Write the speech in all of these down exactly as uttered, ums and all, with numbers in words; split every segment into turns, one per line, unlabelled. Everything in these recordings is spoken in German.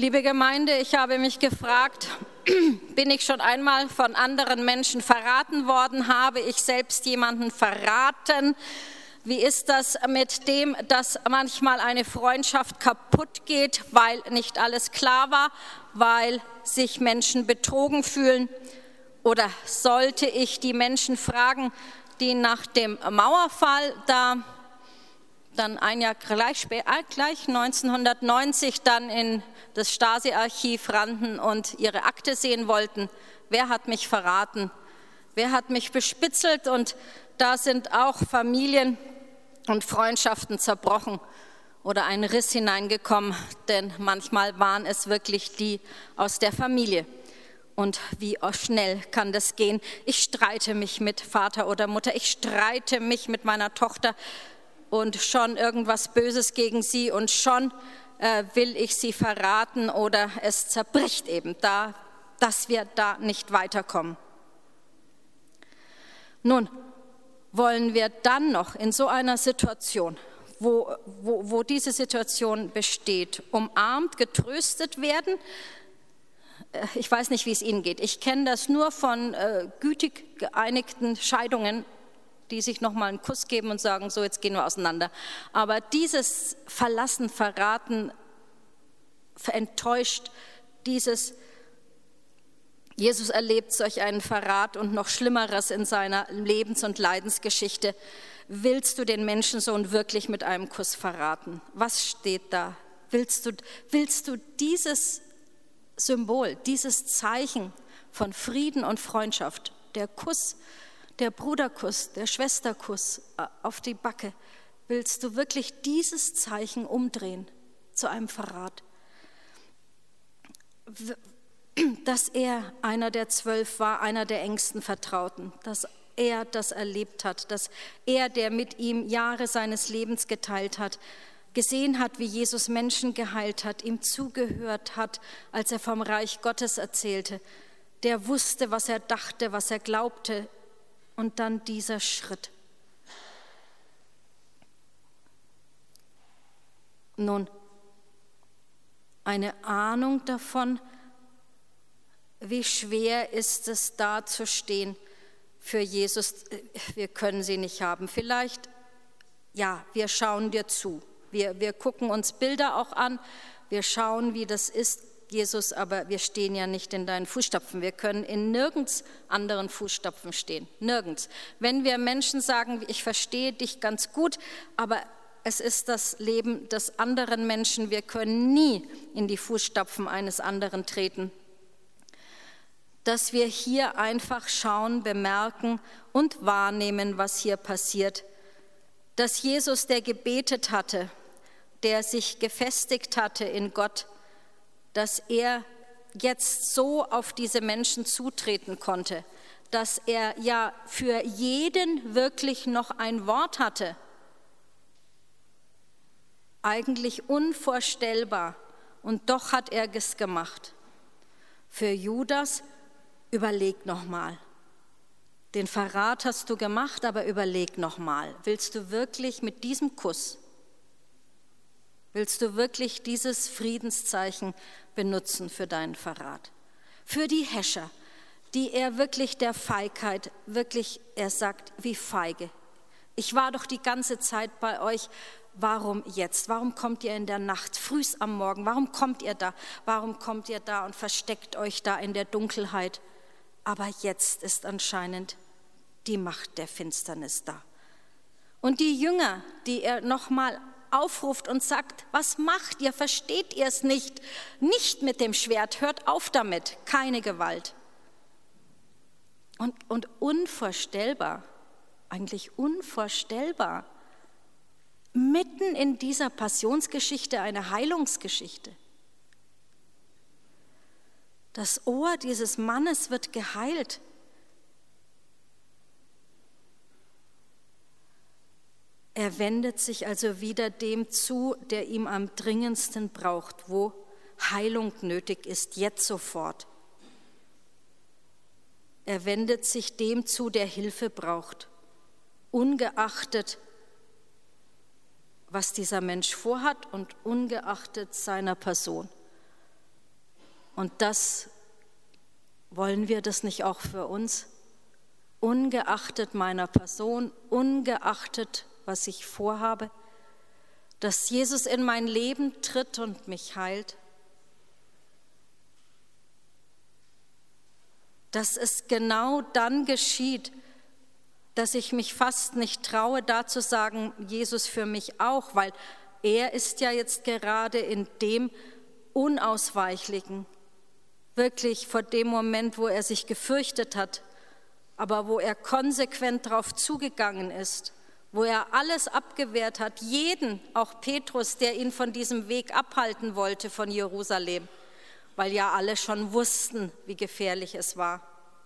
Liebe Gemeinde, ich habe mich gefragt, bin ich schon einmal von anderen Menschen verraten worden? Habe ich selbst jemanden verraten? Wie ist das mit dem, dass manchmal eine Freundschaft kaputt geht, weil nicht alles klar war, weil sich Menschen betrogen fühlen? Oder sollte ich die Menschen fragen, die nach dem Mauerfall da dann ein Jahr gleich, gleich neunzehnhundertneunzig dann in das Stasi-Archiv rannten und ihre Akte sehen wollten? Wer hat mich verraten? Wer hat mich bespitzelt? Und da sind auch Familien und Freundschaften zerbrochen oder ein Riss hineingekommen, denn manchmal waren es wirklich die aus der Familie. Und wie schnell kann das gehen? Ich streite mich mit Vater oder Mutter, ich streite mich mit meiner Tochter und schon irgendwas Böses gegen sie und schon äh, will ich sie verraten oder es zerbricht eben da, dass wir da nicht weiterkommen. Nun, wollen wir dann noch in so einer Situation, wo, wo, wo diese Situation besteht, umarmt, getröstet werden? Ich weiß nicht, wie es Ihnen geht. Ich kenne das nur von äh, gütig geeinigten Scheidungen, die sich nochmal einen Kuss geben und sagen, so, jetzt gehen wir auseinander. Aber dieses Verlassen, Verraten, enttäuscht, dieses Jesus erlebt solch einen Verrat und noch Schlimmeres in seiner Lebens- und Leidensgeschichte. Willst du den Menschensohn wirklich mit einem Kuss verraten? Was steht da? Willst du, willst du dieses Symbol, dieses Zeichen von Frieden und Freundschaft, der Kuss, der Bruderkuss, der Schwesterkuss auf die Backe, willst du wirklich dieses Zeichen umdrehen zu einem Verrat? Dass er einer der zwölf war, einer der engsten Vertrauten, dass er das erlebt hat, dass er, der mit ihm Jahre seines Lebens geteilt hat, gesehen hat, wie Jesus Menschen geheilt hat, ihm zugehört hat, als er vom Reich Gottes erzählte, der wusste, was er dachte, was er glaubte, und dann dieser Schritt. Nun, eine Ahnung davon, wie schwer ist es, da zu stehen für Jesus. Wir können sie nicht haben. Vielleicht, ja, wir schauen dir zu. Wir, wir gucken uns Bilder auch an. Wir schauen, wie das ist, Jesus, aber wir stehen ja nicht in deinen Fußstapfen. Wir können in nirgends anderen Fußstapfen stehen. Nirgends. Wenn wir Menschen sagen, ich verstehe dich ganz gut, aber es ist das Leben des anderen Menschen. Wir können nie in die Fußstapfen eines anderen treten. Dass wir hier einfach schauen, bemerken und wahrnehmen, was hier passiert. Dass Jesus, der gebetet hatte, der sich gefestigt hatte in Gott, dass er jetzt so auf diese Menschen zutreten konnte, dass er ja für jeden wirklich noch ein Wort hatte. Eigentlich unvorstellbar, und doch hat er es gemacht. Für Judas, überleg nochmal. Den Verrat hast du gemacht, aber überleg nochmal. Willst du wirklich mit diesem Kuss, willst du wirklich dieses Friedenszeichen benutzen für deinen Verrat? Für die Häscher, die er wirklich der Feigheit, wirklich, er sagt, wie feige. Ich war doch die ganze Zeit bei euch. Warum jetzt? Warum kommt ihr in der Nacht, frühs am Morgen? Warum kommt ihr da? Warum kommt ihr da und versteckt euch da in der Dunkelheit? Aber jetzt ist anscheinend die Macht der Finsternis da. Und die Jünger, die er nochmal aufruft und sagt, was macht ihr? Versteht ihr es nicht? Nicht mit dem Schwert, hört auf damit, keine Gewalt. Und, und unvorstellbar, eigentlich unvorstellbar, mitten in dieser Passionsgeschichte eine Heilungsgeschichte. Das Ohr dieses Mannes wird geheilt. Er wendet sich also wieder dem zu, der ihm am dringendsten braucht, wo Heilung nötig ist, jetzt sofort. Er wendet sich dem zu, der Hilfe braucht, ungeachtet, was dieser Mensch vorhat und ungeachtet seiner Person. Und das, wollen wir das nicht auch für uns? Ungeachtet meiner Person, ungeachtet, was ich vorhabe, dass Jesus in mein Leben tritt und mich heilt. Dass es genau dann geschieht, dass ich mich fast nicht traue, da zu sagen, Jesus für mich auch, weil er ist ja jetzt gerade in dem Unausweichlichen, wirklich vor dem Moment, wo er sich gefürchtet hat, aber wo er konsequent darauf zugegangen ist, wo er alles abgewehrt hat, jeden, auch Petrus, der ihn von diesem Weg abhalten wollte von Jerusalem, weil ja alle schon wussten, wie gefährlich es war.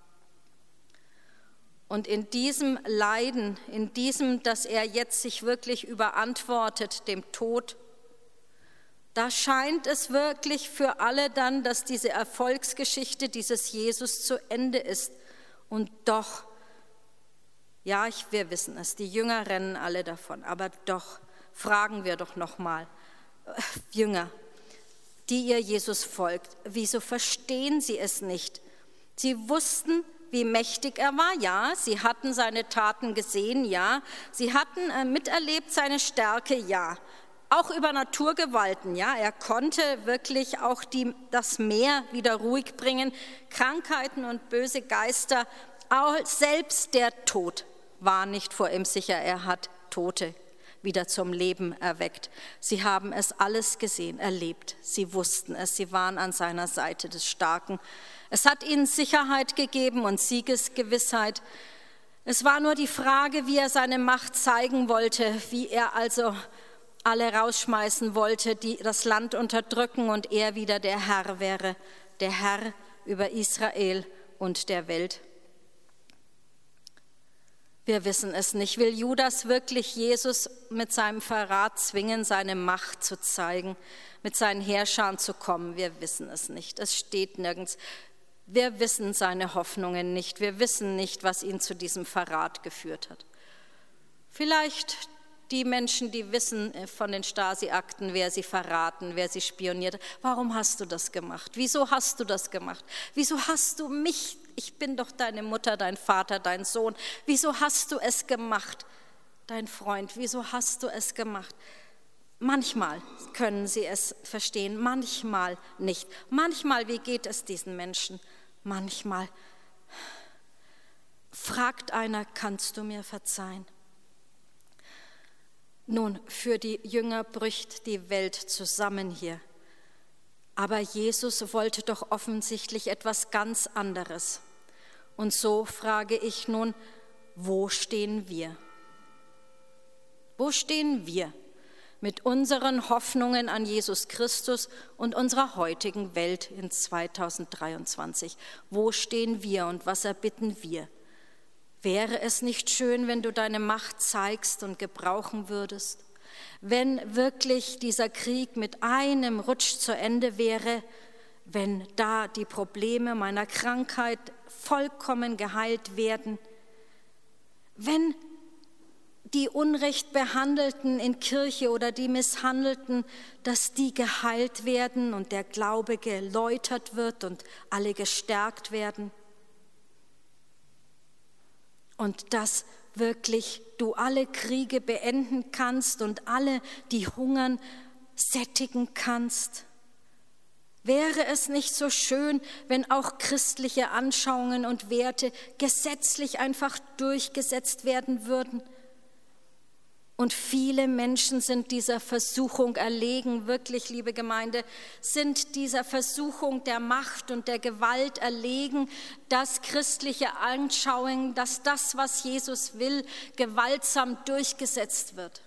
Und in diesem Leiden, in diesem, dass er jetzt sich wirklich überantwortet, dem Tod, da scheint es wirklich für alle dann, dass diese Erfolgsgeschichte dieses Jesus zu Ende ist. Und doch, ja, ich, wir wissen es, die Jünger rennen alle davon, aber doch, fragen wir doch nochmal, Jünger, die ihr Jesus folgt, wieso verstehen sie es nicht? Sie wussten, wie mächtig er war, ja, sie hatten seine Taten gesehen, ja, sie hatten äh, miterlebt seine Stärke, ja, auch über Naturgewalten, ja, er konnte wirklich auch die, das Meer wieder ruhig bringen, Krankheiten und böse Geister, auch selbst der Tod war nicht vor ihm sicher, er hat Tote wieder zum Leben erweckt. Sie haben es alles gesehen, erlebt, sie wussten es, sie waren an seiner Seite des Starken. Es hat ihnen Sicherheit gegeben und Siegesgewissheit. Es war nur die Frage, wie er seine Macht zeigen wollte, wie er also alle rausschmeißen wollte, die das Land unterdrücken und er wieder der Herr wäre, der Herr über Israel und der Welt. Wir wissen es nicht. Will Judas wirklich Jesus mit seinem Verrat zwingen, seine Macht zu zeigen, mit seinen Heerscharen zu kommen? Wir wissen es nicht. Es steht nirgends. Wir wissen seine Hoffnungen nicht. Wir wissen nicht, was ihn zu diesem Verrat geführt hat. Vielleicht die Menschen, die wissen von den Stasi-Akten, wer sie verraten, wer sie spioniert hat. Warum hast du das gemacht? Wieso hast du das gemacht? Wieso hast du mich, ich bin doch deine Mutter, dein Vater, dein Sohn. Wieso hast du es gemacht, dein Freund? Wieso hast du es gemacht? Manchmal können sie es verstehen, manchmal nicht. Manchmal, wie geht es diesen Menschen? Manchmal fragt einer, kannst du mir verzeihen? Nun, für die Jünger bricht die Welt zusammen hier. Aber Jesus wollte doch offensichtlich etwas ganz anderes. Und so frage ich nun, wo stehen wir? Wo stehen wir mit unseren Hoffnungen an Jesus Christus und unserer heutigen Welt in zweitausenddreiundzwanzig? Wo stehen wir und was erbitten wir? Wäre es nicht schön, wenn du deine Macht zeigst und gebrauchen würdest? Wenn wirklich dieser Krieg mit einem Rutsch zu Ende wäre, wenn da die Probleme meiner Krankheit vollkommen geheilt werden, wenn die unrecht Behandelten in Kirche oder die Misshandelten, dass die geheilt werden und der Glaube geläutert wird und alle gestärkt werden. Und dass wirklich du alle Kriege beenden kannst und alle, die hungern, sättigen kannst. Wäre es nicht so schön, wenn auch christliche Anschauungen und Werte gesetzlich einfach durchgesetzt werden würden? Und viele Menschen sind dieser Versuchung erlegen, wirklich, liebe Gemeinde, sind dieser Versuchung der Macht und der Gewalt erlegen, dass christliche Anschauungen, dass das, was Jesus will, gewaltsam durchgesetzt wird.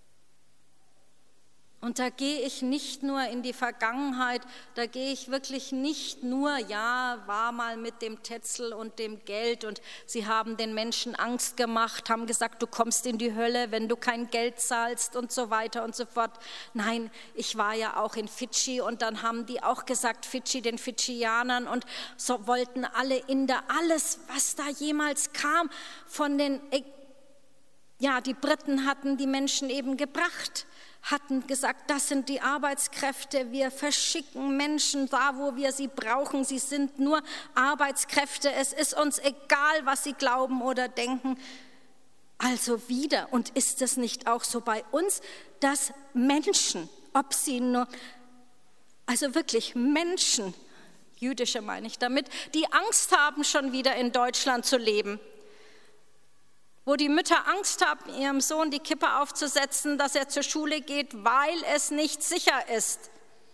Und da gehe ich nicht nur in die Vergangenheit, da gehe ich wirklich nicht nur, ja, war mal mit dem Tetzel und dem Geld und sie haben den Menschen Angst gemacht, haben gesagt, du kommst in die Hölle, wenn du kein Geld zahlst und so weiter und so fort. Nein, ich war ja auch in Fidschi und dann haben die auch gesagt, Fidschi den Fidschianern und so wollten alle Inder, alles, was da jemals kam von den, ja, die Briten hatten die Menschen eben gebracht. hatten gesagt, das sind die Arbeitskräfte, wir verschicken Menschen da, wo wir sie brauchen, sie sind nur Arbeitskräfte, es ist uns egal, was sie glauben oder denken. Also wieder, und ist es nicht auch so bei uns, dass Menschen, ob sie nur, also wirklich Menschen, jüdische meine ich damit, die Angst haben, schon wieder in Deutschland zu leben, wo die Mütter Angst haben, ihrem Sohn die Kippe aufzusetzen, dass er zur Schule geht, weil es nicht sicher ist,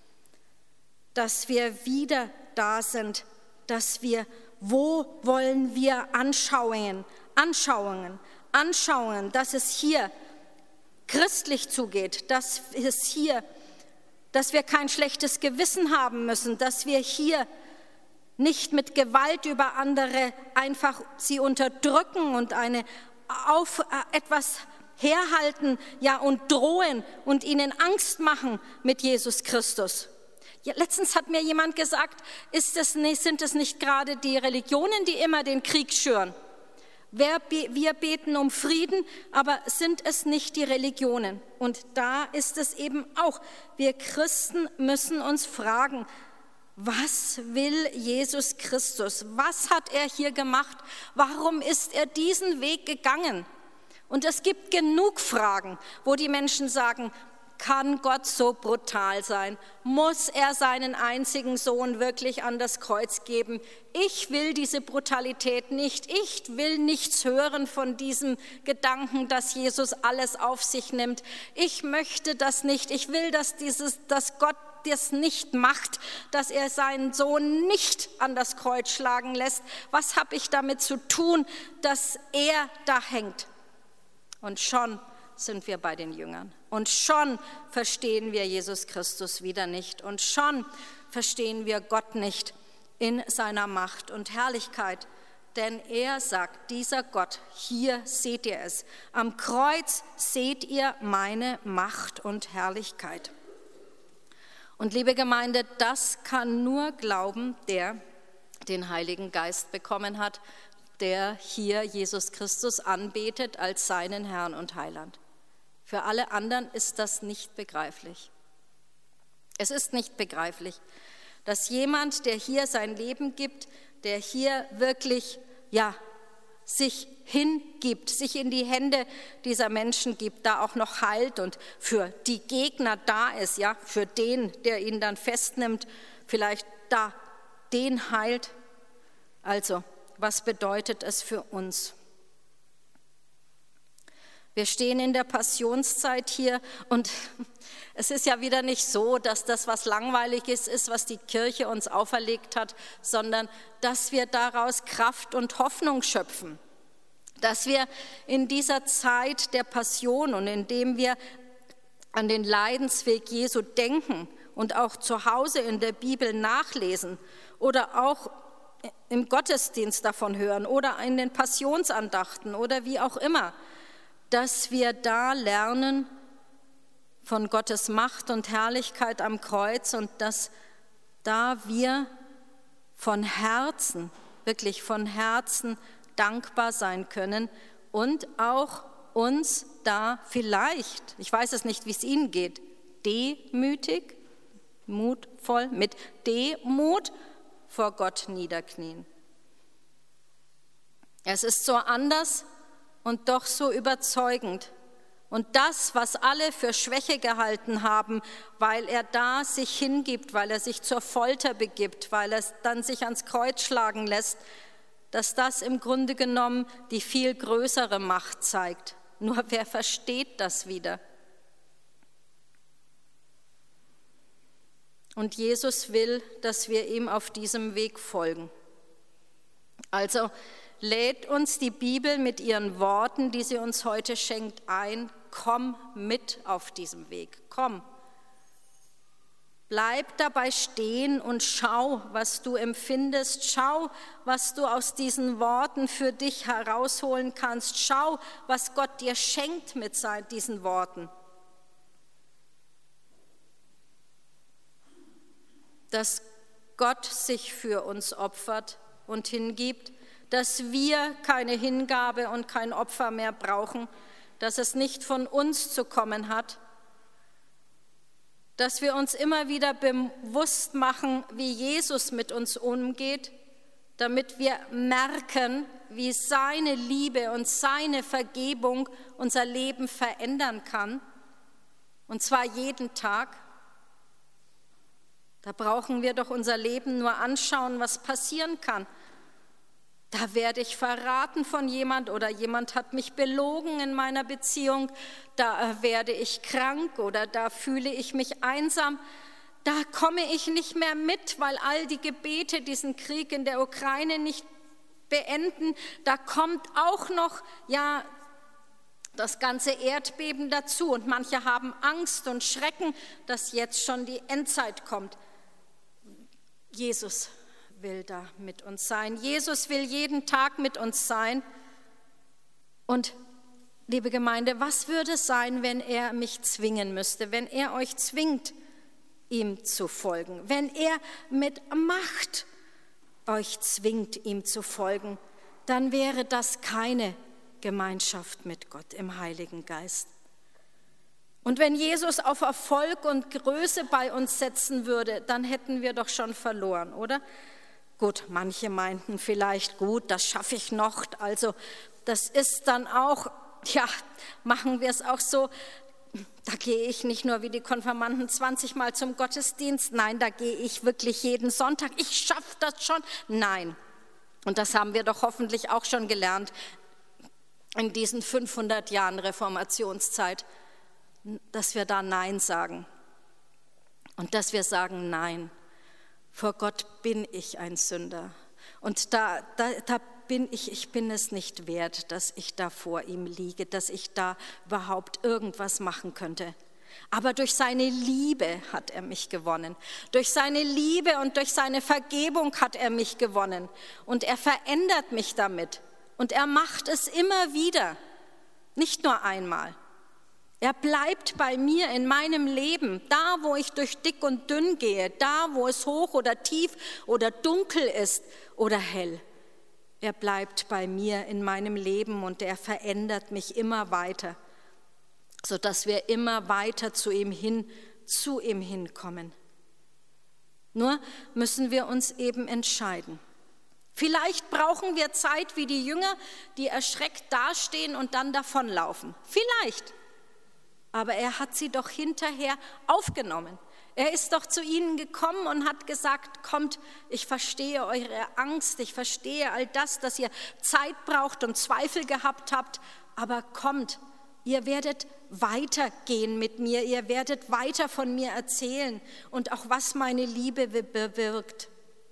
dass wir wieder da sind, dass wir, wo wollen wir Anschauungen, Anschauungen, Anschauungen, dass es hier christlich zugeht, dass es hier, dass wir kein schlechtes Gewissen haben müssen, dass wir hier nicht mit Gewalt über andere einfach sie unterdrücken und eine auf etwas herhalten, ja, und drohen und ihnen Angst machen mit Jesus Christus. Ja, letztens hat mir jemand gesagt, ist es nicht, sind es nicht gerade die Religionen, die immer den Krieg schüren? Wir beten um Frieden, aber sind es nicht die Religionen? Und da ist es eben auch, wir Christen müssen uns fragen, was will Jesus Christus? Was hat er hier gemacht? Warum ist er diesen Weg gegangen? Und es gibt genug Fragen, wo die Menschen sagen, kann Gott so brutal sein? Muss er seinen einzigen Sohn wirklich an das Kreuz geben? Ich will diese Brutalität nicht. Ich will nichts hören von diesem Gedanken, dass Jesus alles auf sich nimmt. Ich möchte das nicht. Ich will, dass, dieses, dass Gott das nicht macht, dass er seinen Sohn nicht an das Kreuz schlagen lässt. Was habe ich damit zu tun, dass er da hängt? Und schon sind wir bei den Jüngern. Und schon verstehen wir Jesus Christus wieder nicht. Und schon verstehen wir Gott nicht in seiner Macht und Herrlichkeit. Denn er sagt, dieser Gott, hier seht ihr es. Am Kreuz seht ihr meine Macht und Herrlichkeit. Und liebe Gemeinde, das kann nur glauben, der den Heiligen Geist bekommen hat, der hier Jesus Christus anbetet als seinen Herrn und Heiland. Für alle anderen ist das nicht begreiflich. Es ist nicht begreiflich, dass jemand, der hier sein Leben gibt, der hier wirklich, ja, sich hingibt, sich in die Hände dieser Menschen gibt, da auch noch heilt und für die Gegner da ist, ja, für den, der ihn dann festnimmt, vielleicht da den heilt. Also, was bedeutet es für uns? Wir stehen in der Passionszeit hier und es ist ja wieder nicht so, dass das, was Langweiliges ist, was die Kirche uns auferlegt hat, sondern dass wir daraus Kraft und Hoffnung schöpfen. Dass wir in dieser Zeit der Passion und indem wir an den Leidensweg Jesu denken und auch zu Hause in der Bibel nachlesen oder auch im Gottesdienst davon hören oder in den Passionsandachten oder wie auch immer, dass wir da lernen von Gottes Macht und Herrlichkeit am Kreuz und dass da wir von Herzen, wirklich von Herzen dankbar sein können und auch uns da vielleicht, ich weiß es nicht, wie es Ihnen geht, demütig, mutvoll, mit Demut vor Gott niederknien. Es ist so anders und doch so überzeugend. Und das, was alle für Schwäche gehalten haben, weil er da sich hingibt, weil er sich zur Folter begibt, weil er dann sich ans Kreuz schlagen lässt, dass das im Grunde genommen die viel größere Macht zeigt. Nur wer versteht das wieder? Und Jesus will, dass wir ihm auf diesem Weg folgen. Also lädt uns die Bibel mit ihren Worten, die sie uns heute schenkt, ein. Komm mit auf diesem Weg, komm. Bleib dabei stehen und schau, was du empfindest. Schau, was du aus diesen Worten für dich herausholen kannst. Schau, was Gott dir schenkt mit diesen Worten. Dass Gott sich für uns opfert und hingibt, dass wir keine Hingabe und kein Opfer mehr brauchen, dass es nicht von uns zu kommen hat, dass wir uns immer wieder bewusst machen, wie Jesus mit uns umgeht, damit wir merken, wie seine Liebe und seine Vergebung unser Leben verändern kann, und zwar jeden Tag. Da brauchen wir doch unser Leben nur anschauen, was passieren kann. Da werde ich verraten von jemand oder jemand hat mich belogen in meiner Beziehung, da werde ich krank oder da fühle ich mich einsam. Da komme ich nicht mehr mit, weil all die Gebete diesen Krieg in der Ukraine nicht beenden. Da kommt auch noch ja das ganze Erdbeben dazu und manche haben Angst und Schrecken, dass jetzt schon die Endzeit kommt. Jesus will da mit uns sein. Jesus will jeden Tag mit uns sein. Und liebe Gemeinde, was würde es sein, wenn er mich zwingen müsste, wenn er euch zwingt, ihm zu folgen, wenn er mit Macht euch zwingt, ihm zu folgen, dann wäre das keine Gemeinschaft mit Gott im Heiligen Geist. Und wenn Jesus auf Erfolg und Größe bei uns setzen würde, dann hätten wir doch schon verloren, oder? Gut, manche meinten vielleicht, gut, das schaffe ich noch, also das ist dann auch, ja, machen wir es auch so, da gehe ich nicht nur wie die Konfirmanden zwanzig Mal zum Gottesdienst, nein, da gehe ich wirklich jeden Sonntag, ich schaffe das schon, nein. Und das haben wir doch hoffentlich auch schon gelernt in diesen fünfhundert Jahren Reformationszeit, dass wir da Nein sagen und dass wir sagen, nein, vor Gott bin ich ein Sünder und da, da, da bin ich, ich bin es nicht wert, dass ich da vor ihm liege, dass ich da überhaupt irgendwas machen könnte. Aber durch seine Liebe hat er mich gewonnen. Durch seine Liebe und durch seine Vergebung hat er mich gewonnen. Und er verändert mich damit. Und er macht es immer wieder, nicht nur einmal. Er bleibt bei mir in meinem Leben, da wo ich durch dick und dünn gehe, da wo es hoch oder tief oder dunkel ist oder hell. Er bleibt bei mir in meinem Leben und er verändert mich immer weiter, sodass wir immer weiter zu ihm hin, zu ihm hinkommen. Nur müssen wir uns eben entscheiden. Vielleicht brauchen wir Zeit wie die Jünger, die erschreckt dastehen und dann davonlaufen. Vielleicht. Aber er hat sie doch hinterher aufgenommen. Er ist doch zu ihnen gekommen und hat gesagt, kommt, ich verstehe eure Angst, ich verstehe all das, dass ihr Zeit braucht und Zweifel gehabt habt, aber kommt, ihr werdet weitergehen mit mir, ihr werdet weiter von mir erzählen und auch was meine Liebe bewirkt.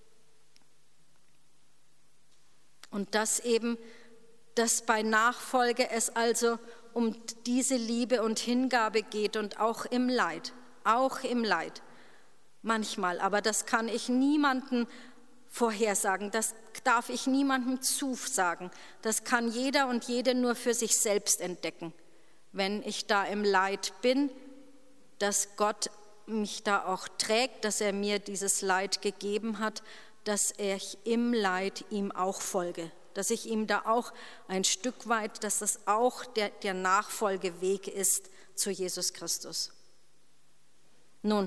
Und das eben, dass bei Nachfolge es also um diese Liebe und Hingabe geht und auch im Leid, auch im Leid, manchmal, aber das kann ich niemandem vorhersagen, das darf ich niemandem zusagen, das kann jeder und jede nur für sich selbst entdecken, wenn ich da im Leid bin, dass Gott mich da auch trägt, dass er mir dieses Leid gegeben hat, dass ich im Leid ihm auch folge. Dass ich ihm da auch ein Stück weit, dass das auch der, der Nachfolgeweg ist zu Jesus Christus. Nun,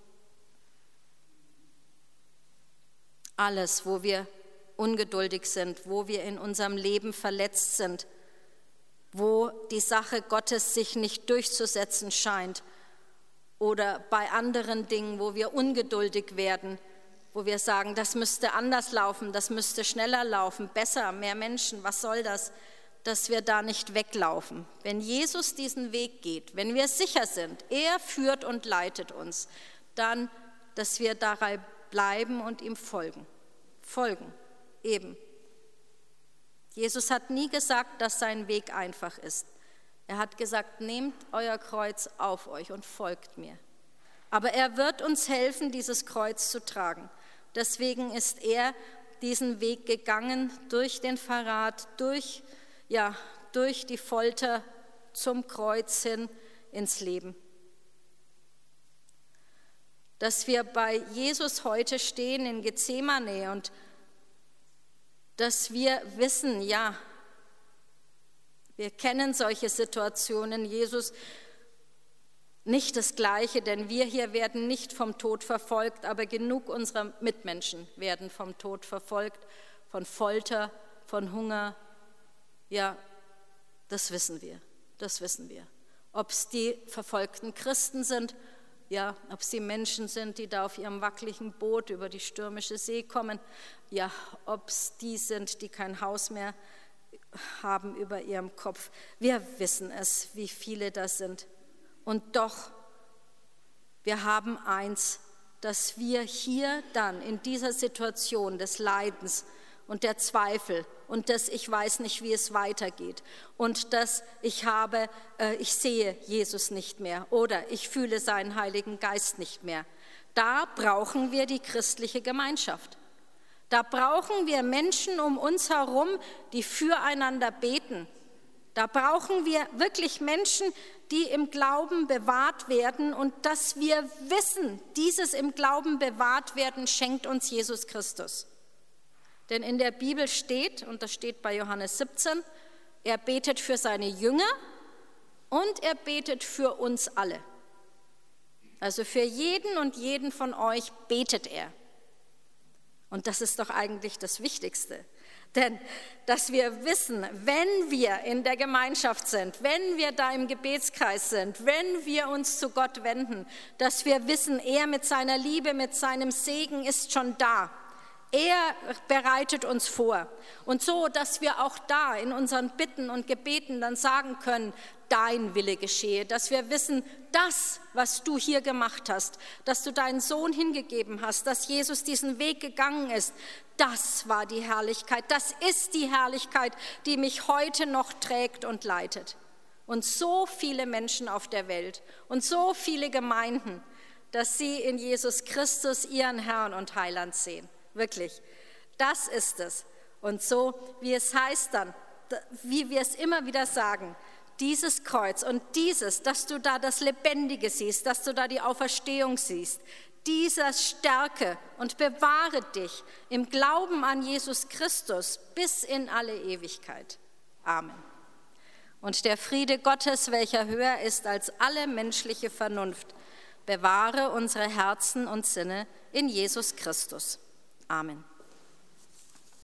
alles, wo wir ungeduldig sind, wo wir in unserem Leben verletzt sind, wo die Sache Gottes sich nicht durchzusetzen scheint oder bei anderen Dingen, wo wir ungeduldig werden, wo wir sagen, das müsste anders laufen, das müsste schneller laufen, besser, mehr Menschen, was soll das, dass wir da nicht weglaufen. Wenn Jesus diesen Weg geht, wenn wir sicher sind, er führt und leitet uns, dann, dass wir dabei bleiben und ihm folgen. Folgen, eben. Jesus hat nie gesagt, dass sein Weg einfach ist. Er hat gesagt, nehmt euer Kreuz auf euch und folgt mir. Aber er wird uns helfen, dieses Kreuz zu tragen. Deswegen ist er diesen Weg gegangen, durch den Verrat, durch, ja, durch die Folter zum Kreuz hin ins Leben. Dass wir bei Jesus heute stehen in Gethsemane und dass wir wissen, ja, wir kennen solche Situationen. Jesus nicht das Gleiche, denn wir hier werden nicht vom Tod verfolgt, aber genug unserer Mitmenschen werden vom Tod verfolgt, von Folter, von Hunger. Ja, das wissen wir, das wissen wir. Ob es die verfolgten Christen sind, ja, ob es die Menschen sind, die da auf ihrem wackeligen Boot über die stürmische See kommen, ja, ob es die sind, die kein Haus mehr haben über ihrem Kopf. Wir wissen es, wie viele das sind. Und doch, wir haben eins, dass wir hier dann in dieser Situation des Leidens und der Zweifel und das ich weiß nicht, wie es weitergeht und dass ich habe, äh, ich sehe Jesus nicht mehr oder ich fühle seinen Heiligen Geist nicht mehr. Da brauchen wir die christliche Gemeinschaft. Da brauchen wir Menschen um uns herum, die füreinander beten. Da brauchen wir wirklich Menschen, die im Glauben bewahrt werden und dass wir wissen, dieses im Glauben bewahrt werden schenkt uns Jesus Christus. Denn in der Bibel steht, und das steht bei Johannes siebzehn, er betet für seine Jünger und er betet für uns alle. Also für jeden und jeden von euch betet er. Und das ist doch eigentlich das Wichtigste. Denn dass wir wissen, wenn wir in der Gemeinschaft sind, wenn wir da im Gebetskreis sind, wenn wir uns zu Gott wenden, dass wir wissen, er mit seiner Liebe, mit seinem Segen ist schon da. Er bereitet uns vor. Und so, dass wir auch da in unseren Bitten und Gebeten dann sagen können, dein Wille geschehe, dass wir wissen, das, was du hier gemacht hast, dass du deinen Sohn hingegeben hast, dass Jesus diesen Weg gegangen ist, das war die Herrlichkeit, das ist die Herrlichkeit, die mich heute noch trägt und leitet. Und so viele Menschen auf der Welt und so viele Gemeinden, dass sie in Jesus Christus ihren Herrn und Heiland sehen. Wirklich, das ist es. Und so, wie es heißt dann, wie wir es immer wieder sagen, dieses Kreuz und dieses, dass du da das Lebendige siehst, dass du da die Auferstehung siehst, dieser Stärke und bewahre dich im Glauben an Jesus Christus bis in alle Ewigkeit. Amen. Und der Friede Gottes, welcher höher ist als alle menschliche Vernunft, bewahre unsere Herzen und Sinne in Jesus Christus. Amen.